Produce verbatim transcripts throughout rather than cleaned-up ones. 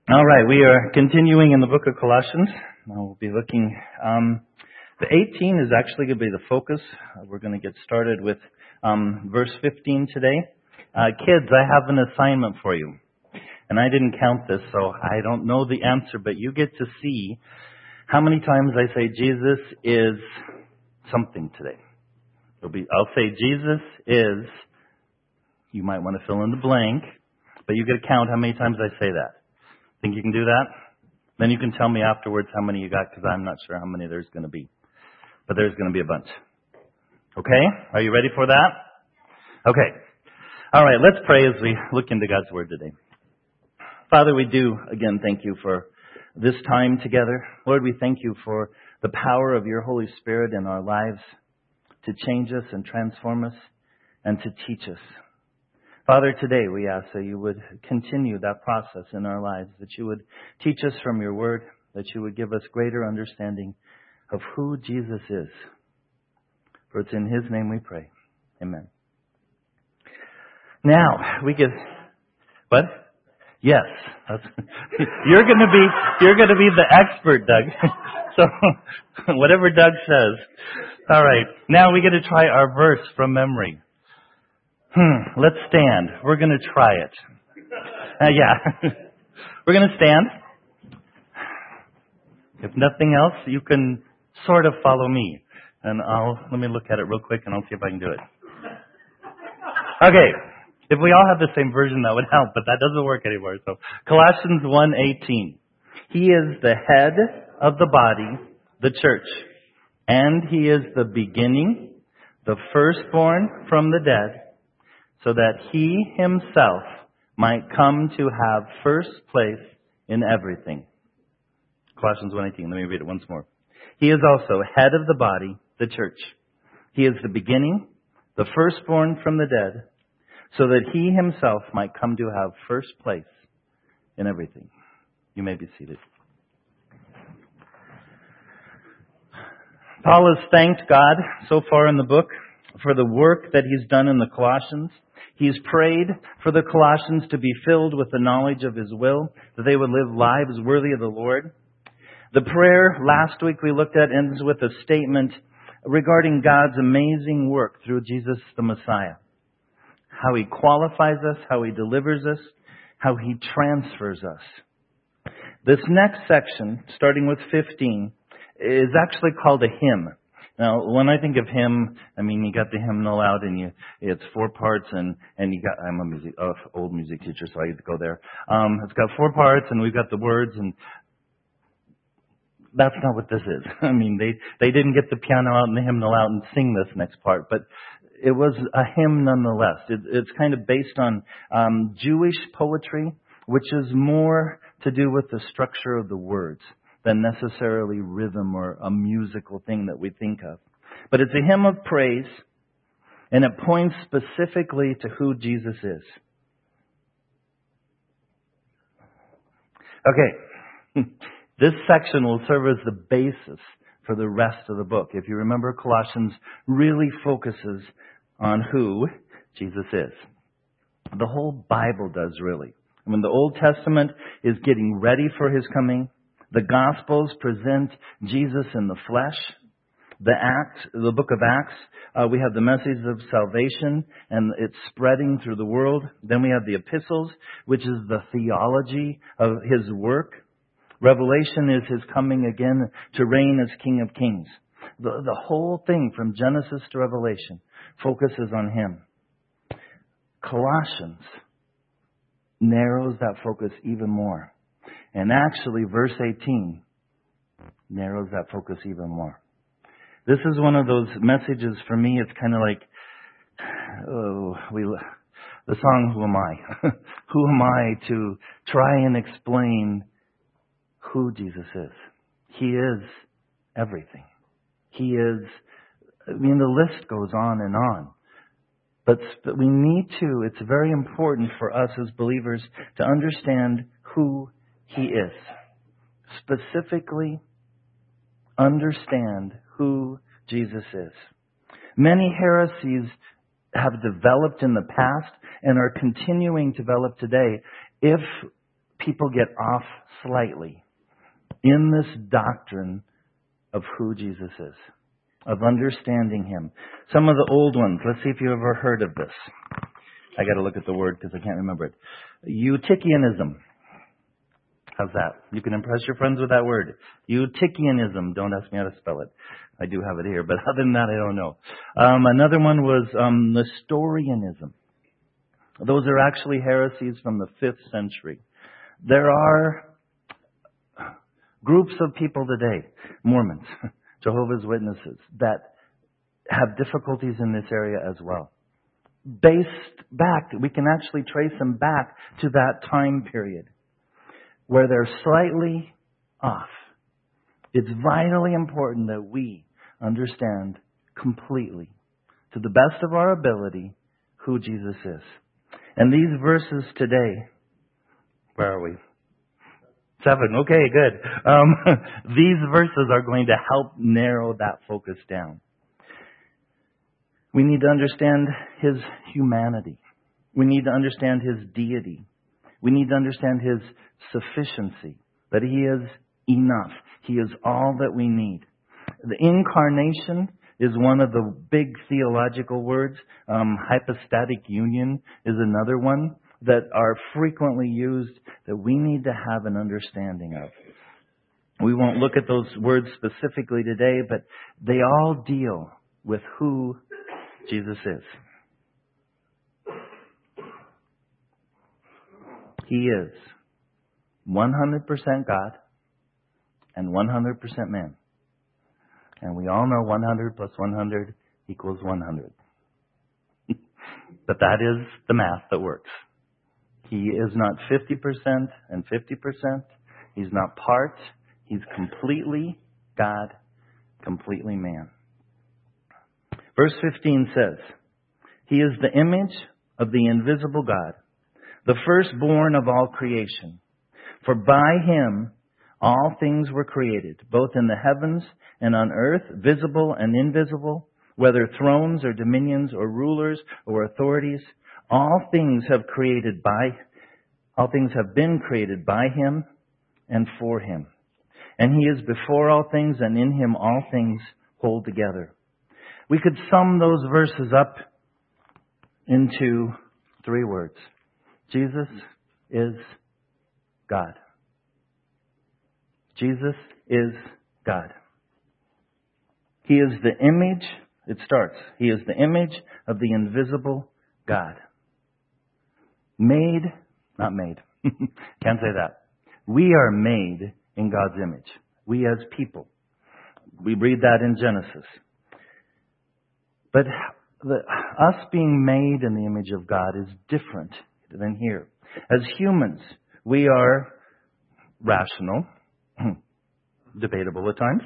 All right, we are continuing in the book of Colossians. Now we'll be looking. Um, the eighteen is actually going to be the focus. Uh, we're going to get started with um, verse fifteen today. Uh, kids, I have an assignment for you. And I didn't count this, so I don't know the answer, but you get to see how many times I say Jesus is something today. It'll be, I'll say Jesus is, you might want to fill in the blank, but you get to count how many times I say that. Think you can do that? Then you can tell me afterwards how many you got, because I'm not sure how many there's going to be. But there's going to be a bunch. Okay? Are you ready for that? Okay. All right, let's pray as we look into God's Word today. Father, we do, again, thank you for this time together. Lord, we thank you for the power of your Holy Spirit in our lives to change us and transform us and to teach us. Father, today we ask that you would continue that process in our lives, that you would teach us from your word, that you would give us greater understanding of who Jesus is. For it's in his name we pray. Amen. Now, we get, what? Yes. That's, you're going to be, you're going to be the expert, Doug. So, whatever Doug says. All right. Now we get to try our verse from memory. Hmm, let's stand. We're going to try it. Uh, yeah. We're going to stand. If nothing else, you can sort of follow me. And I'll, let me look at it real quick and I'll see if I can do it. Okay. If we all have the same version, that would help, but that doesn't work anymore. So, Colossians one eighteen. He is the head of the body, the church. And he is the beginning, the firstborn from the dead, so that he himself might come to have first place in everything. Colossians one eighteen. Let me read it once more. He is also head of the body, the church. He is the beginning, the firstborn from the dead, so that he himself might come to have first place in everything. You may be seated. Paul has thanked God so far in the book for the work that he's done in the Colossians. He's prayed for the Colossians to be filled with the knowledge of his will, that they would live lives worthy of the Lord. The prayer last week we looked at ends with a statement regarding God's amazing work through Jesus the Messiah. How he qualifies us, how he delivers us, how he transfers us. This next section, starting with fifteen, is actually called a hymn. Now, when I think of hymn, I mean, you got the hymnal out and you, it's four parts and, and you got, I'm a music, oh, old music teacher, so I get to go there. Um, it's got four parts and we've got the words, and that's not what this is. I mean, they, they didn't get the piano out and the hymnal out and sing this next part, but it was a hymn nonetheless. It, it's kind of based on um, Jewish poetry, which is more to do with the structure of the words than necessarily rhythm or a musical thing that we think of. But it's a hymn of praise, and it points specifically to who Jesus is. Okay, this section will serve as the basis for the rest of the book. If you remember, Colossians really focuses on who Jesus is. The whole Bible does, really. I mean, the Old Testament is getting ready for his coming. The Gospels present Jesus in the flesh. The Acts, the book of Acts, uh, we have the message of salvation, and it's spreading through the world. Then we have the epistles, which is the theology of his work. Revelation is his coming again to reign as King of Kings. The, the whole thing from Genesis to Revelation focuses on him. Colossians narrows that focus even more. And actually, verse eighteen narrows that focus even more. This is one of those messages for me. It's kind of like, oh, we, the song, Who Am I? Who am I to try and explain who Jesus is? He is everything. He is, I mean, the list goes on and on. But, but we need to, it's very important for us as believers to understand who he is. Specifically, understand who Jesus is. Many heresies have developed in the past and are continuing to develop today if people get off slightly in this doctrine of who Jesus is, of understanding Him. Some of the old ones, let's see if you've ever heard of this. I got to look at the word because I can't remember it. Eutychianism. How's that? You can impress your friends with that word. Eutychianism. Don't ask me how to spell it. I do have it here, but other than that, I don't know. Um, another one was um, Nestorianism. Those are actually heresies from the fifth century. There are groups of people today, Mormons, Jehovah's Witnesses, that have difficulties in this area as well. Based back, we can actually trace them back to that time period where they're slightly off. It's vitally important that we understand completely, to the best of our ability, who Jesus is. And these verses today, where are we? Seven. Okay, good. Um, these verses are going to help narrow that focus down. We need to understand His humanity. We need to understand His deity. We need to understand His sufficiency, that He is enough. He is all that we need. The incarnation is one of the big theological words. Um, hypostatic union is another one that are frequently used that we need to have an understanding of. We won't look at those words specifically today, but they all deal with who Jesus is. He is one hundred percent God and one hundred percent man. And we all know one hundred plus one hundred equals one hundred. But that is the math that works. He is not fifty percent and fifty percent. He's not part. He's completely God, completely man. Verse fifteen says, He is the image of the invisible God, the firstborn of all creation. For by Him all things were created, both in the heavens and on earth, visible and invisible, whether thrones or dominions or rulers or authorities. All things have created by, all things have been created by Him and for Him. And He is before all things, and in Him all things hold together. We could sum those verses up into three words. Jesus is God. Jesus is God. He is the image, it starts, He is the image of the invisible God. Made, not made, can't say that. We are made in God's image. We as people. We read that in Genesis. But the, us being made in the image of God is different than here. As humans, we are rational, debatable at times,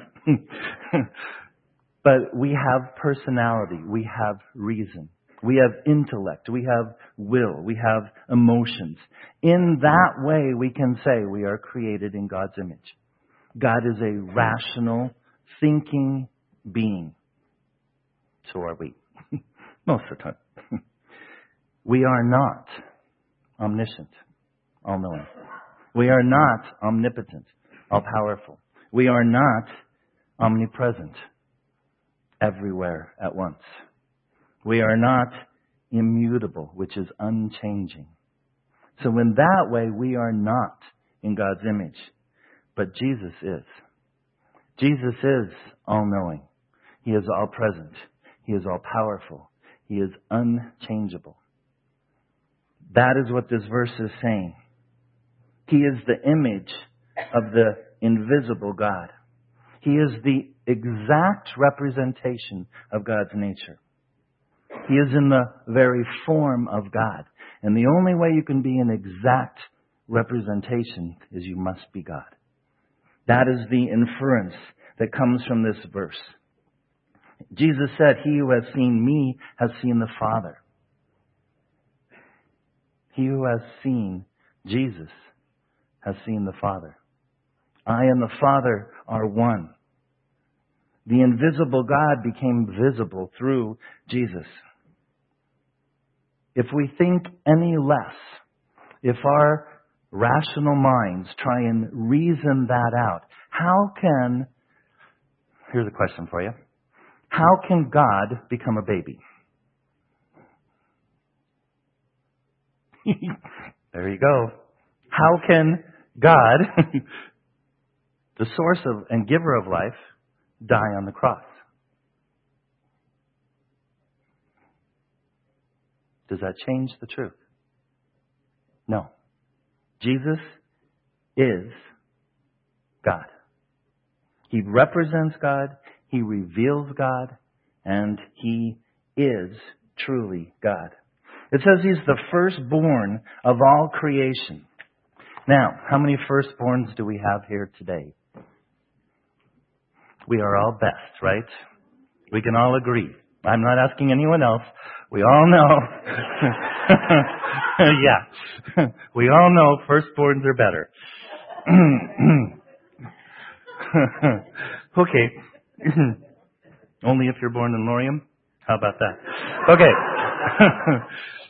but we have personality, we have reason, we have intellect, we have will, we have emotions. In that way, we can say we are created in God's image. God is a rational, thinking being. So are we. Most of the time. We are not omniscient, all-knowing. We are not omnipotent, all-powerful. We are not omnipresent, everywhere at once. We are not immutable, which is unchanging. So in that way, we are not in God's image. But Jesus is. Jesus is all-knowing. He is all-present. He is all-powerful. He is unchangeable. That is what this verse is saying. He is the image of the invisible God. He is the exact representation of God's nature. He is in the very form of God. And the only way you can be an exact representation is you must be God. That is the inference that comes from this verse. Jesus said, He who has seen me has seen the Father. He who has seen Jesus has seen the Father. I and the Father are one. The invisible God became visible through Jesus. If we think any less, if our rational minds try and reason that out. How can, here's a question for you. How can God become a baby? There you go. How can God, the source of and giver of life, die on the cross? Does that change the truth? No. Jesus is God. He represents God, He reveals God, and He is truly God. It says He's the firstborn of all creation. Now, how many firstborns do we have here today? We are all best, right? We can all agree. I'm not asking anyone else. We all know. Yeah. We all know firstborns are better. Okay. Only if you're born in Lorium? How about that? Okay.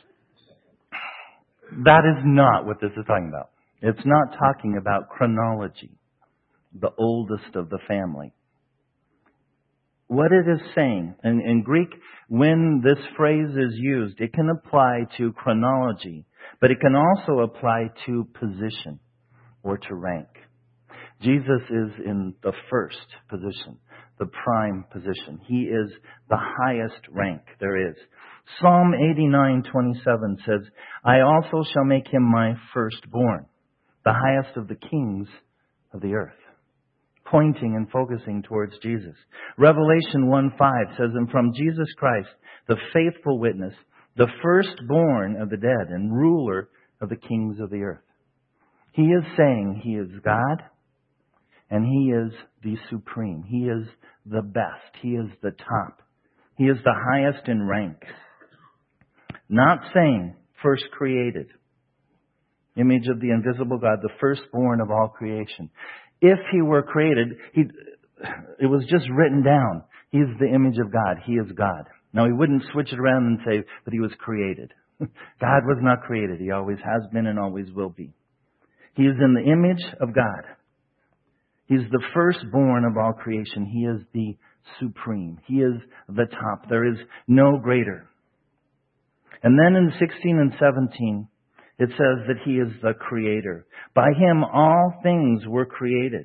That is not what this is talking about. It's not talking about chronology, the oldest of the family. What it is saying, in, in Greek, when this phrase is used, it can apply to chronology, but it can also apply to position or to rank. Jesus is in the first position, the prime position. He is the highest rank there is. Psalm eighty-nine twenty-seven says, I also shall make him my firstborn, the highest of the kings of the earth. Pointing and focusing towards Jesus. Revelation one five says, and from Jesus Christ, the faithful witness, the firstborn of the dead and ruler of the kings of the earth. He is saying He is God and He is the supreme. He is the best. He is the top. He is the highest in rank. Not saying first created. Image of the invisible God, the firstborn of all creation. If He were created, he, it was just written down. He is the image of God. He is God. Now, He wouldn't switch it around and say, but He was created. God was not created. He always has been and always will be. He is in the image of God. He's the firstborn of all creation. He is the supreme. He is the top. There is no greater. And then in sixteen and seventeen, it says that He is the Creator. By Him all things were created.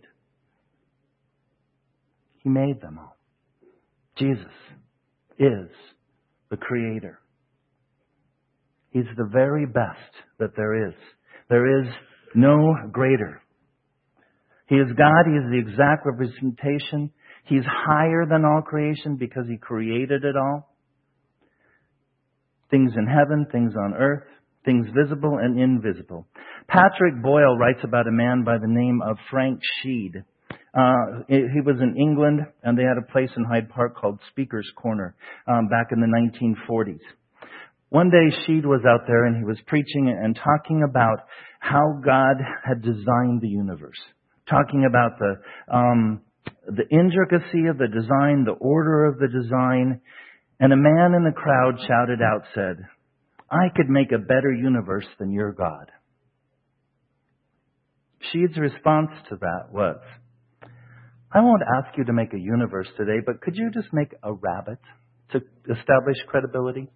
He made them all. Jesus is the Creator. He's the very best that there is. There is no greater. He is God. He is the exact representation. He's higher than all creation because He created it all. Things in heaven, things on earth. Things visible and invisible. Patrick Boyle writes about a man by the name of Frank Sheed. Uh, he was in England, and they had a place in Hyde Park called Speaker's Corner um, back in the nineteen forties. One day, Sheed was out there, and he was preaching and talking about how God had designed the universe. Talking about the um, the intricacy of the design, the order of the design. And a man in the crowd shouted out, said, I could make a better universe than your God. Sheed's response to that was, I won't ask you to make a universe today, but could you just make a rabbit to establish credibility?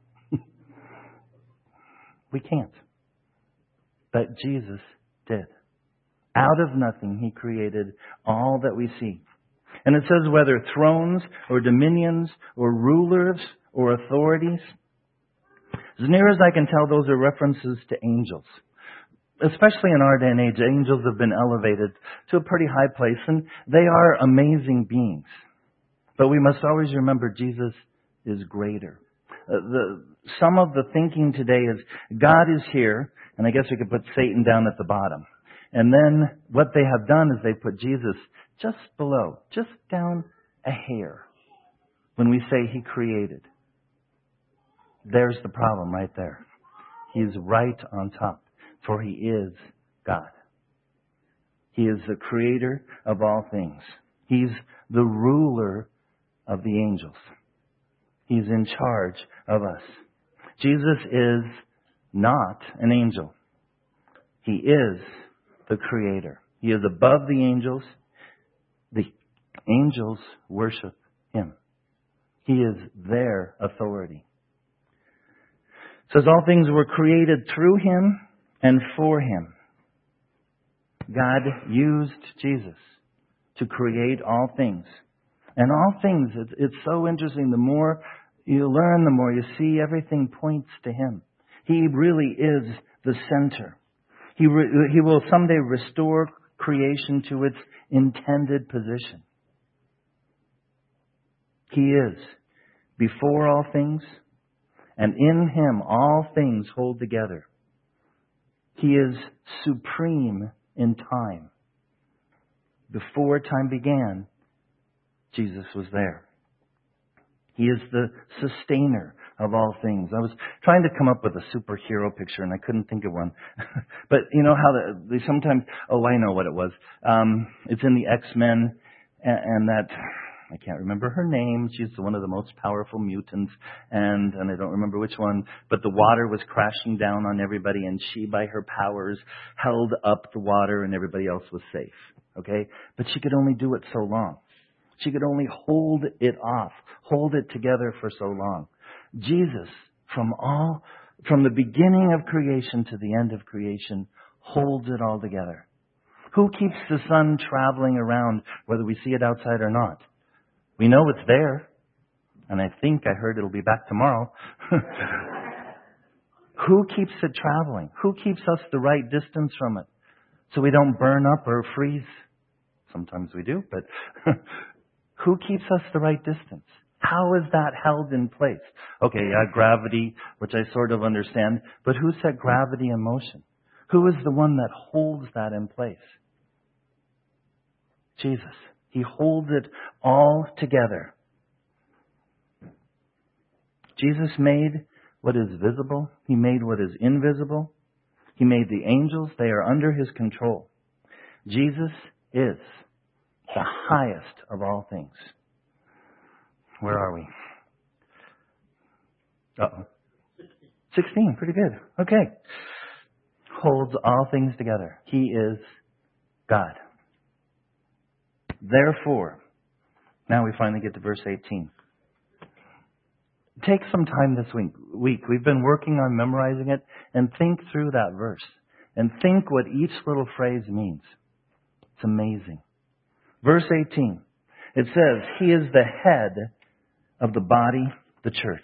We can't. But Jesus did. Out of nothing, He created all that we see. And it says whether thrones or dominions or rulers or authorities, as near as I can tell, those are references to angels. Especially in our day and age, angels have been elevated to a pretty high place, and they are amazing beings. But we must always remember Jesus is greater. Uh, the, some of the thinking today is God is here, and I guess we could put Satan down at the bottom. And then what they have done is they put Jesus just below, just down a hair, when we say He created. There's the problem right there. He's right on top, for He is God. He is the creator of all things. He's the ruler of the angels. He's in charge of us. Jesus is not an angel. He is the Creator. He is above the angels. The angels worship Him. He is their authority. It says all things were created through Him and for Him. God used Jesus to create all things. And all things, it's, it's so interesting. The more you learn, the more you see, everything points to Him. He really is the center. He, re, he will someday restore creation to its intended position. He is before all things, and in Him all things hold together. He is supreme in time. Before time began, Jesus was there. He is the sustainer of all things. I was trying to come up with a superhero picture and I couldn't think of one. But you know how the, they sometimes, oh, I know what it was. Um, it's in the X-Men and, and that, I can't remember her name. She's one of the most powerful mutants and, and I don't remember which one, but the water was crashing down on everybody and she, by her powers, held up the water and everybody else was safe. Okay? But she could only do it so long. She could only hold it off, hold it together for so long. Jesus, from all, from the beginning of creation to the end of creation, holds it all together. Who keeps the sun traveling around, whether we see it outside or not? We know it's there, and I think I heard it'll be back tomorrow. Who keeps it traveling? Who keeps us the right distance from it so we don't burn up or freeze? Sometimes we do, but who keeps us the right distance? How is that held in place? Okay, yeah, gravity, which I sort of understand, but who set gravity in motion? Who is the one that holds that in place? Jesus. He holds it all together. Jesus made what is visible. He made what is invisible. He made the angels. They are under His control. Jesus is the highest of all things. Where are we? Uh-oh. sixteen, pretty good. Okay. Holds all things together. He is God. Therefore, now we finally get to verse eighteen. Take some time this week. week. We've been working on memorizing it, and think through that verse. And think what each little phrase means. It's amazing. Verse eighteen. It says, He is the head of the body, the church.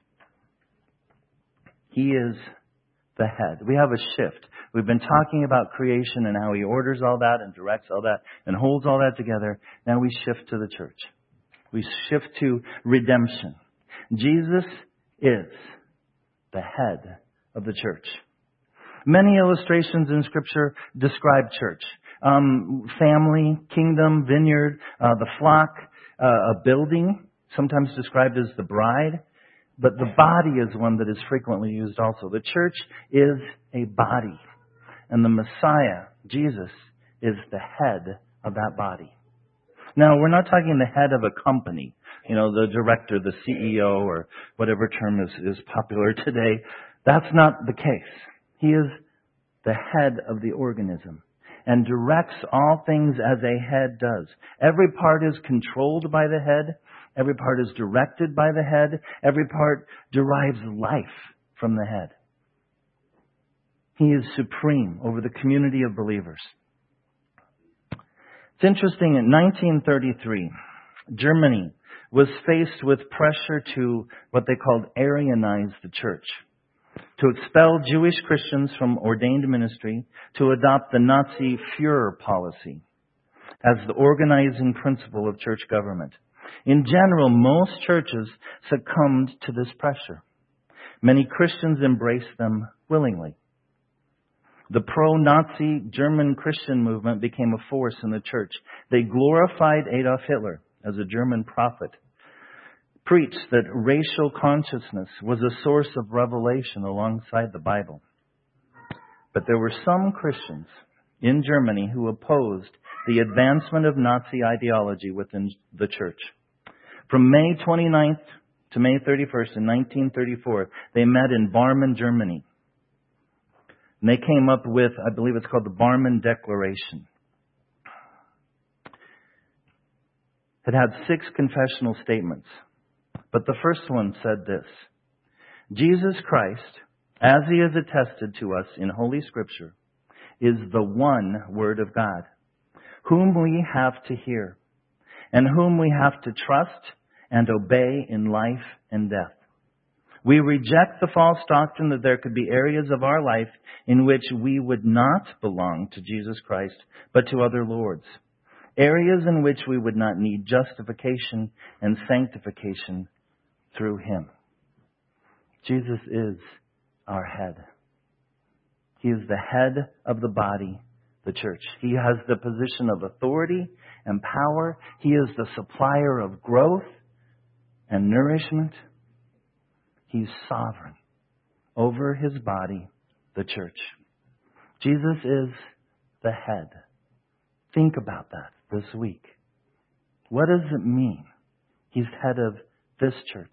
He is the head. We have a shift. We've been talking about creation and how He orders all that and directs all that and holds all that together. Now we shift to the church. We shift to redemption. Jesus is the head of the church. Many illustrations in Scripture describe church. Um, family, kingdom, vineyard, uh, the flock, uh, a building, sometimes described as the bride. But the body is one that is frequently used also. The church is a body. And the Messiah, Jesus, is the head of that body. Now, we're not talking the head of a company. You know, the director, the C E O, or whatever term is, is popular today. That's not the case. He is the head of the organism and directs all things as a head does. Every part is controlled by the head. Every part is directed by the head. Every part derives life from the head. He is supreme over the community of believers. It's interesting, in nineteen thirty-three, Germany was faced with pressure to what they called Aryanize the church, to expel Jewish Christians from ordained ministry, to adopt the Nazi Führer policy as the organizing principle of church government. In general, most churches succumbed to this pressure. Many Christians embraced them willingly. The pro-Nazi German Christian movement became a force in the church. They glorified Adolf Hitler as a German prophet, preached that racial consciousness was a source of revelation alongside the Bible. But there were some Christians in Germany who opposed the advancement of Nazi ideology within the church. From May twenty-ninth to May thirty-first in nineteen thirty-four, they met in Barmen, Germany. And they came up with, I believe it's called the Barmen Declaration. It had six confessional statements. But the first one said this: Jesus Christ, as He is attested to us in Holy Scripture, is the one Word of God, whom we have to hear, and whom we have to trust and obey in life and death. We reject the false doctrine that there could be areas of our life in which we would not belong to Jesus Christ, but to other lords. Areas in which we would not need justification and sanctification through Him. Jesus is our head. He is the head of the body, the church. He has the position of authority and power. He is the supplier of growth and nourishment. He's sovereign over His body, the church. Jesus is the head. Think about that this week. What does it mean? He's head of this church.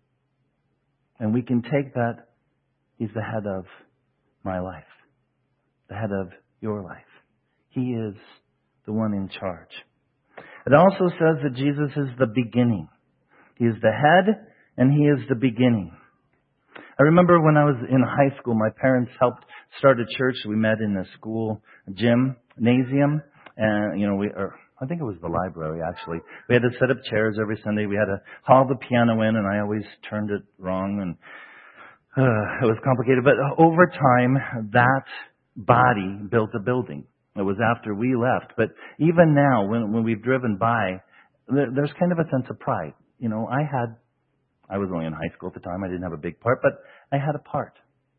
And we can take that, He's the head of my life, the head of your life. He is the one in charge. It also says that Jesus is the beginning. He is the head and He is the beginning. I remember when I was in high school, my parents helped start a church. We met in a school gymnasium. And, you know, we, or I think it was the library, actually. We had to set up chairs every Sunday. We had to haul the piano in, and I always turned it wrong, and uh, it was complicated. But over time, that body built a building. It was after we left. But even now, when, when we've driven by, there, there's kind of a sense of pride. You know, I had, I was only in high school at the time. I didn't have a big part, but I had a part.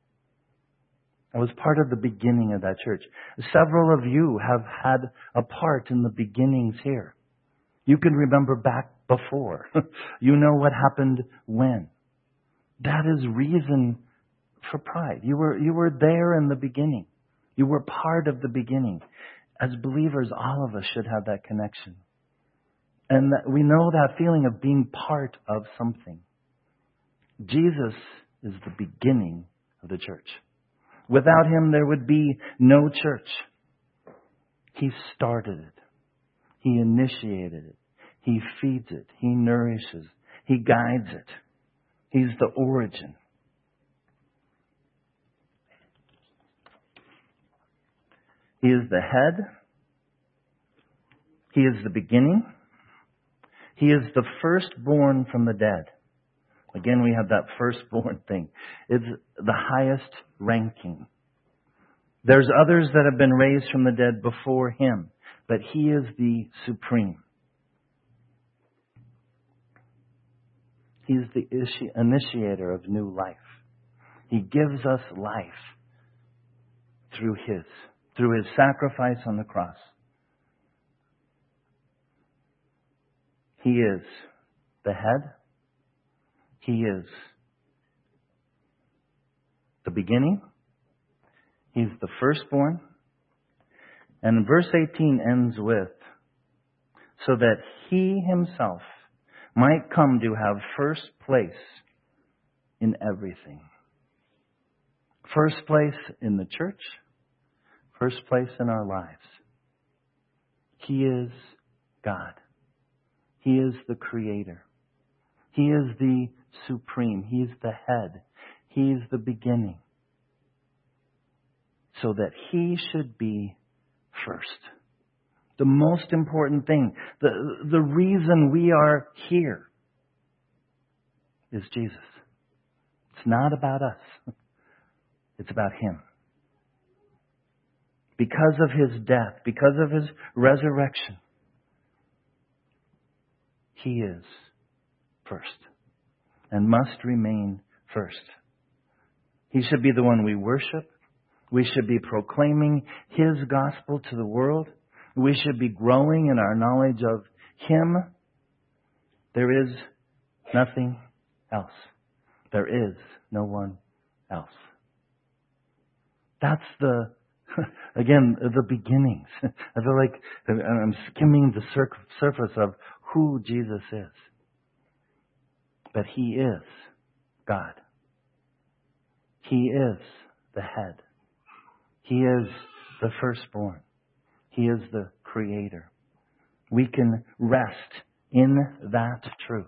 I was part of the beginning of that church. Several of you have had a part in the beginnings here. You can remember back before. You know what happened when. That is reason for pride. You were, you were there in the beginning. You were part of the beginning. As believers, all of us should have that connection. And that we know that feeling of being part of something. Jesus is the beginning of the church. Without Him, there would be no church. He started it. He initiated it. He feeds it. He nourishes. He guides it. He's the origin. He is the head. He is the beginning. He is the firstborn from the dead. Again, we have that firstborn thing. It's the highest ranking. There's others that have been raised from the dead before Him, but He is the supreme. He's the initiator of new life. He gives us life through His, through His sacrifice on the cross. He is the head. He is the beginning. He's the firstborn. And verse eighteen ends with, so that He Himself might come to have first place in everything. First place in the church. First place in our lives. He is God. He is the Creator. He is the supreme. He's the head. He's the beginning. So that He should be first. The most important thing, the, the reason we are here is Jesus. It's not about us. It's about Him. Because of His death, because of His resurrection, He is first and must remain first. He should be the one we worship. We should be proclaiming His gospel to the world. We should be growing in our knowledge of Him. There is nothing else. There is no one else. That's the, again, the beginnings. I feel like I'm skimming the surface of who Jesus is. But He is God. He is the head. He is the firstborn. He is the creator. We can rest in that truth.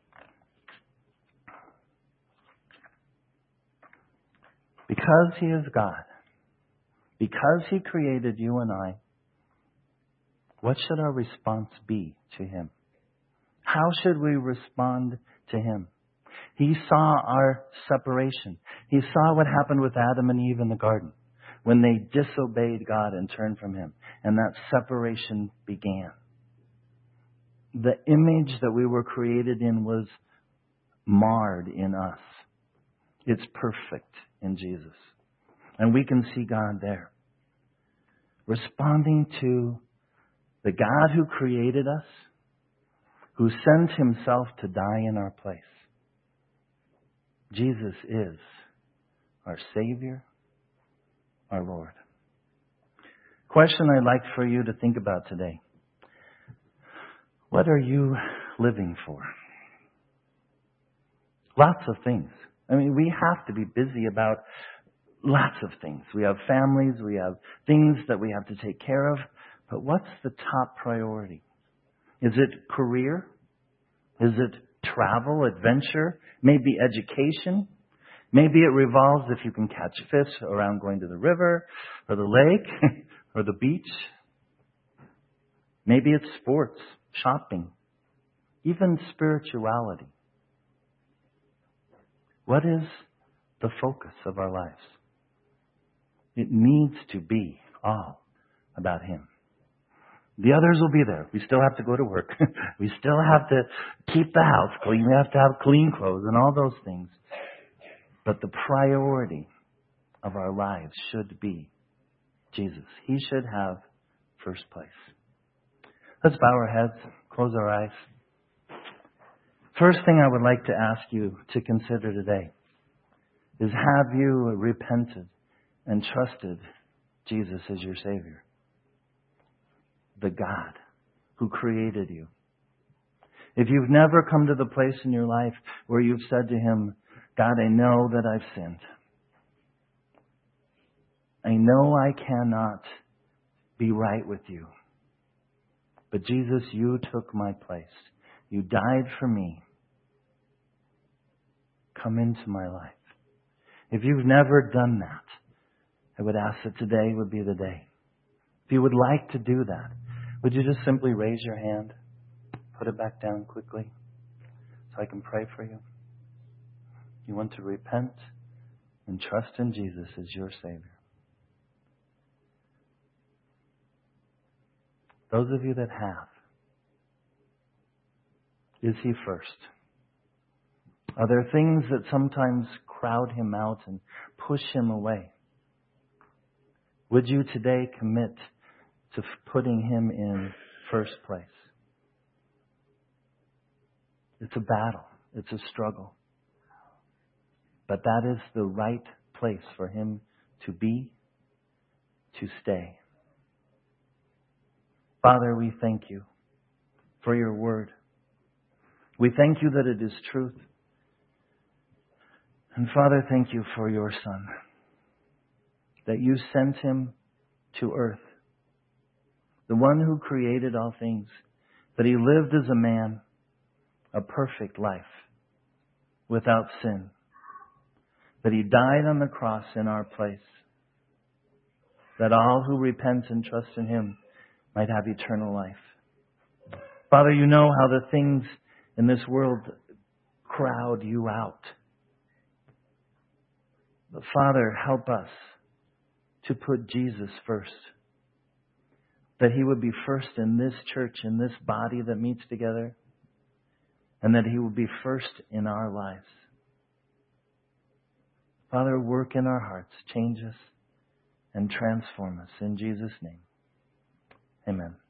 Because He is God, because He created you and I, what should our response be to Him? How should we respond to Him? He saw our separation. He saw what happened with Adam and Eve in the garden when they disobeyed God and turned from Him. And that separation began. The image that we were created in was marred in us. It's perfect in Jesus. And we can see God there. Responding to the God who created us, who sent Himself to die in our place. Jesus is our Savior, our Lord. Question I'd like for you to think about today. What are you living for? Lots of things. I mean, we have to be busy about lots of things. We have families, we have things that we have to take care of. But what's the top priority? Is it career? Is it travel, adventure? Maybe education? Maybe it revolves if you can catch fish around going to the river or the lake or the beach. Maybe it's sports, shopping, even spirituality. What is the focus of our lives? It needs to be all about Him. The others will be there. We still have to go to work. We still have to keep the house clean. We have to have clean clothes and all those things. But the priority of our lives should be Jesus. He should have first place. Let's bow our heads, close our eyes. First thing I would like to ask you to consider today is, have you repented and trusted Jesus as your Savior? The God who created you. If you've never come to the place in your life where you've said to Him, God, I know that I've sinned. I know I cannot be right with you. But Jesus, you took my place. You died for me. Come into my life. If you've never done that, I would ask that today would be the day. If you would like to do that, would you just simply raise your hand, put it back down quickly so I can pray for you? You want to repent and trust in Jesus as your Savior. Those of you that have, is He first? Are there things that sometimes crowd Him out and push Him away? Would you today commit to putting Him in first place? It's a battle. It's a struggle. But that is the right place for Him to be, to stay. Father, we thank You for Your word. We thank You that it is truth. And Father, thank You for Your Son, that You sent Him to earth, the one who created all things, that He lived as a man, a perfect life, without sin, that He died on the cross in our place, that all who repent and trust in Him might have eternal life. Father, You know how the things in this world crowd You out. But Father, help us to put Jesus first. That He would be first in this church, in this body that meets together. And that He would be first in our lives. Father, work in our hearts, change us, and transform us. In Jesus' name, amen.